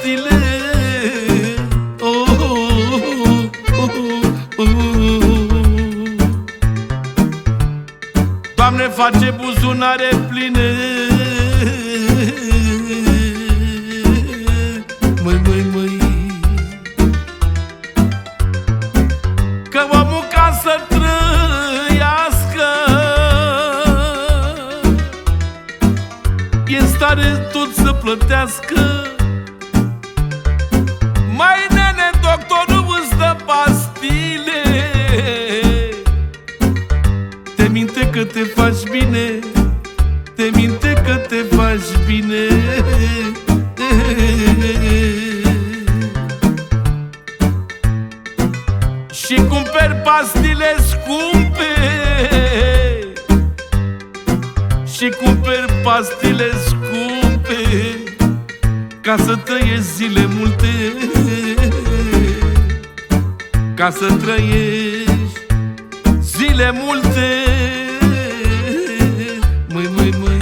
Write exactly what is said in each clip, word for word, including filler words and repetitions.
pastile. Oh, oh, oh, oh, oh. Doamne, face buzunare pline. Măi, măi, măi, că omul ca să trăiască e în stare tot să plătească. Mai nene, doctorul îți dă pastile. Te minte că te faci bine, te minte că te faci bine. Și cumperi pastile scumpe, și cumperi pastile scumpe, ca să trăiești zile multe, ca să trăiești zile multe. Măi, măi, măi,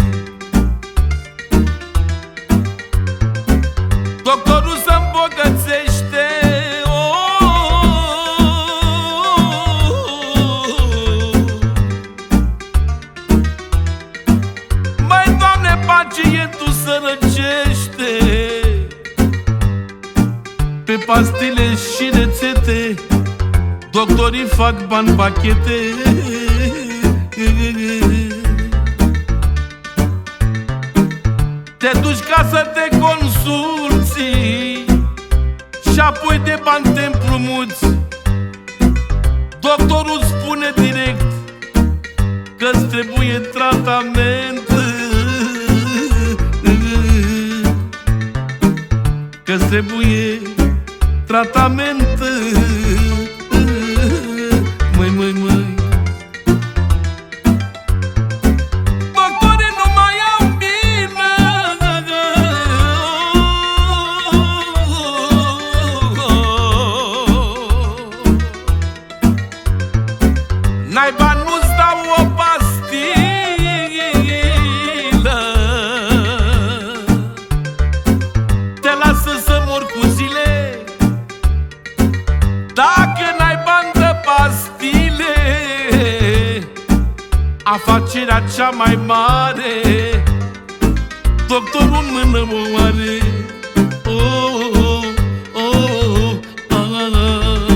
doctorul se îmbogățește. Mai, Doamne, pacientul sărăcește. Pe pastile și rețete doctorii fac bani pachete. Te duci ca să te consulți și apoi de bani te împrumuți. Doctorul spune direct că-ți trebuie tratament, că-ți trebuie tratament. Măi, măi, măi, doctorii nu mai au bine. N-ai bani, nu-ți dau o pastilă, te lasă să mor cu zile. Dacă n-ai bani de pastile, afacerea cea mai mare doctorul în mână o are. Oh, oh, oh, ah, ah.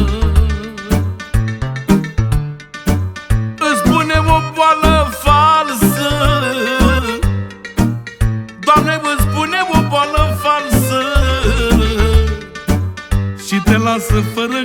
Îți pune o boală falsă, Doamne, îți pune o boală falsă și te lasă fără